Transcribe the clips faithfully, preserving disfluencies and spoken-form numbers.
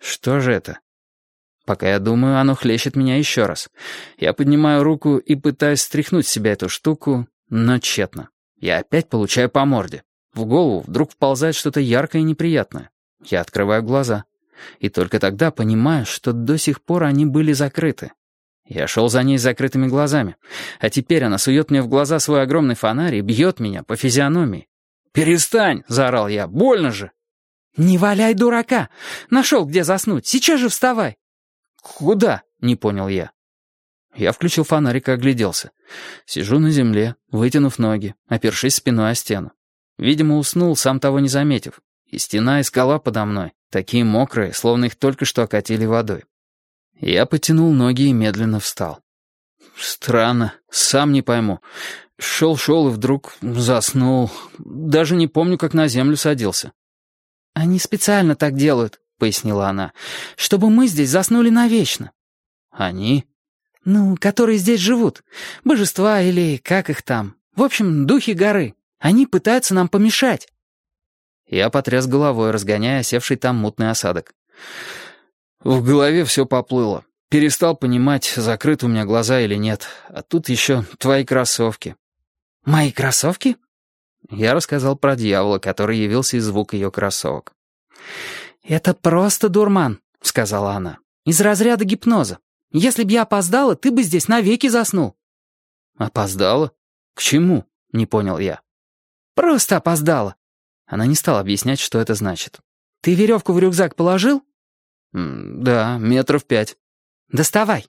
Что же это? Пока я думаю, оно хлещет меня еще раз. Я поднимаю руку и пытаюсь стряхнуть с себя эту штуку, но тщетно. Я опять получаю по морде. В голову вдруг вползает что-то яркое и неприятное. Я открываю глаза. И только тогда понимаю, что до сих пор они были закрыты. Я шел за ней с закрытыми глазами. А теперь она сует мне в глаза свой огромный фонарь и бьет меня по физиономии. «Перестань!» — заорал я. «Больно же!» «Не валяй дурака! Нашел, где заснуть. Сейчас же вставай!» «Куда?» — не понял я. Я включил фонарик и огляделся. Сижу на земле, вытянув ноги, опершись спиной о стену. Видимо, уснул, сам того не заметив. И стена, и скала подо мной, такие мокрые, словно их только что окатили водой. Я потянул ноги и медленно встал. Странно, сам не пойму. Шел-шел и вдруг заснул. Даже не помню, как на землю садился. «Они специально так делают», — пояснила она, — «чтобы мы здесь заснули навечно». «Они?» «Ну, которые здесь живут. Божества или как их там. В общем, духи горы. Они пытаются нам помешать». Я потряс головой, разгоняя осевший там мутный осадок. В голове все поплыло. Перестал понимать, закрыты у меня глаза или нет. А тут еще твои кроссовки. «Мои кроссовки?» Я рассказал про дьявола, который явился из звука ее кроссовок. «Это просто дурман», — сказала она. «Из разряда гипноза. Если б я опоздала, ты бы здесь навеки заснул». «Опоздала? К чему?» — не понял я. «Просто опоздала». Она не стала объяснять, что это значит. «Ты веревку в рюкзак положил?» «Да, метров пять». «Доставай».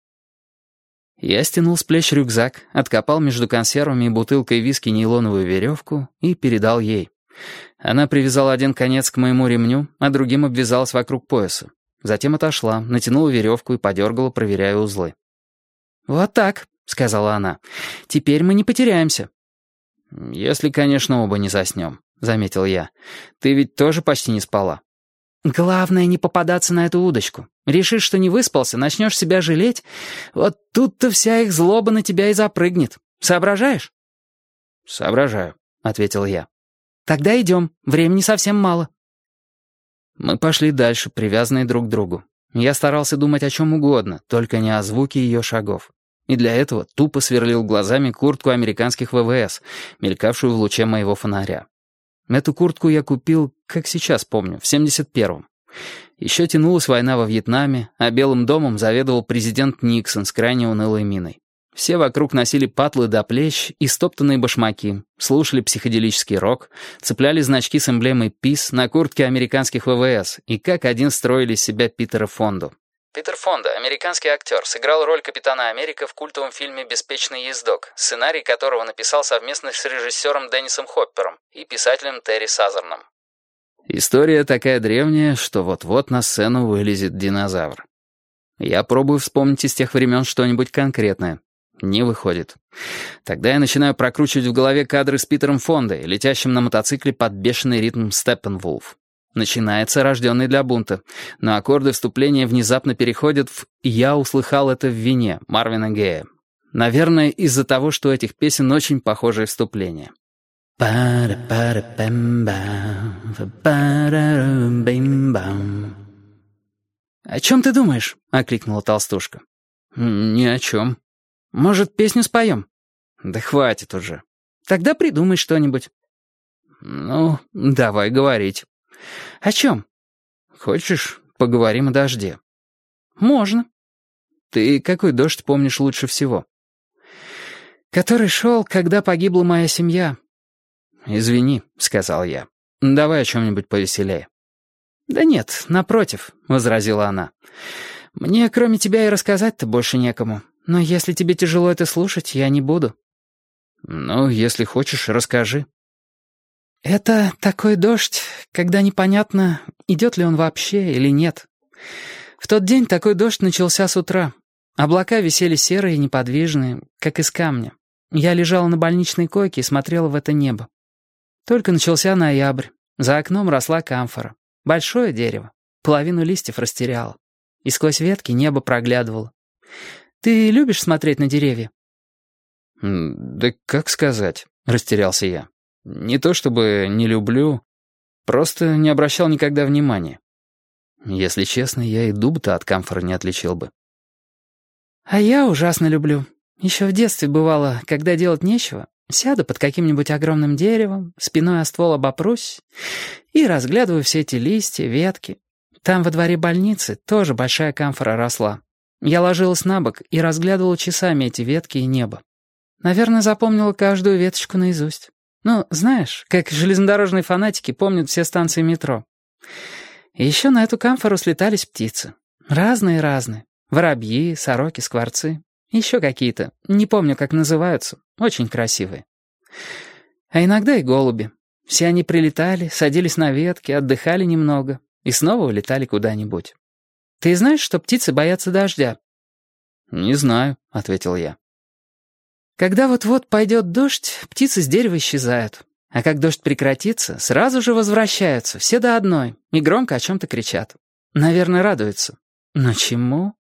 Я стянул с плеч рюкзак, откопал между консервами и бутылкой виски нейлоновую веревку и передал ей. Она привязала один конец к моему ремню, а другим обвязалась вокруг пояса. Затем отошла, натянула веревку и подергала, проверяя узлы. «Вот так», — сказала она. «Теперь мы не потеряемся». «Если, конечно, оба не заснем», — заметил я. «Ты ведь тоже почти не спала». «Главное не попадаться на эту удочку. Решишь, что не выспался, начнешь себя жалеть. Вот тут-то вся их злоба на тебя и запрыгнет. Соображаешь?» «Соображаю», — ответил я. «Тогда идем. Времени совсем мало». Мы пошли дальше, привязанные друг к другу. Я старался думать о чем угодно, только не о звуке ее шагов. И для этого тупо сверлил глазами куртку американских ВВС, мелькавшую в луче моего фонаря. Эту куртку я купил, как сейчас помню, в семьдесят первом. Еще тянулась война во Вьетнаме, а Белым домом заведовал президент Никсон с крайне унылой миной. Все вокруг носили патлы до плеч и стоптанные башмаки, слушали психоделический рок, цепляли значки с эмблемой «Пис» на куртке американских ВВС и как один строили из себя Питера Фонду. Питер Фонда, американский актер, сыграл роль Капитана Америка в культовом фильме «Беспечный ездок», сценарий которого написал совместно с режиссером Деннисом Хоппером и писателем Терри Сазерном. История такая древняя, что вот-вот на сцену вылезет динозавр. Я пробую вспомнить из тех времен что-нибудь конкретное. Не выходит. Тогда я начинаю прокручивать в голове кадры с Питером Фондой, летящим на мотоцикле под бешеный ритм «Степпенвулф». Начинается рожденный для бунта, но аккорды вступления внезапно переходят в «Я услыхал это в вине» Марвина Гея. Наверное, из-за того, что у этих песен очень похожие вступления. «О чем ты думаешь?» — окликнула толстушка. «Ни о чем». «Может, песню споем?» «Да хватит уже». «Тогда придумай что-нибудь». «Ну, давай говорить». «О чем?» «Хочешь, поговорим о дожде?» «Можно». «Ты какой дождь помнишь лучше всего?» «Который шел, когда погибла моя семья». «Извини», — сказал я. «Давай о чем-нибудь повеселее». «Да нет, напротив», — возразила она. «Мне, кроме тебя, и рассказать-то больше некому. Но если тебе тяжело это слушать, я не буду». «Ну, если хочешь, расскажи». «Это такой дождь, когда непонятно, идет ли он вообще или нет. В тот день такой дождь начался с утра. Облака висели серые и неподвижные, как из камня. Я лежала на больничной койке и смотрела в это небо. Только начался ноябрь. За окном росла камфора. Большое дерево. Половину листьев растеряло. И сквозь ветки небо проглядывало. Ты любишь смотреть на деревья?» «Да как сказать?» — растерялся я. «Не то чтобы не люблю, просто не обращал никогда внимания». Если честно, я и дуб-то от камфора не отличил бы. А я ужасно люблю. Еще в детстве бывало, когда делать нечего, сяду под каким-нибудь огромным деревом, спиной о ствол обопрусь и разглядываю все эти листья, ветки. Там во дворе больницы тоже большая камфора росла. Я ложилась на бок и разглядывала часами эти ветки и небо. Наверное, запомнила каждую веточку наизусть. Ну, знаешь, как железнодорожные фанатики помнят все станции метро. И еще на эту камфору слетались птицы. Разные-разные. Воробьи, сороки, скворцы. Еще какие-то. Не помню, как называются. Очень красивые. А иногда и голуби. Все они прилетали, садились на ветки, отдыхали немного и снова улетали куда-нибудь. Ты знаешь, что птицы боятся дождя? «Не знаю», — ответил я. Когда вот-вот пойдет дождь, птицы с дерева исчезают. А как дождь прекратится, сразу же возвращаются, все до одной, и громко о чем-то кричат. Наверное, радуются. Но чему?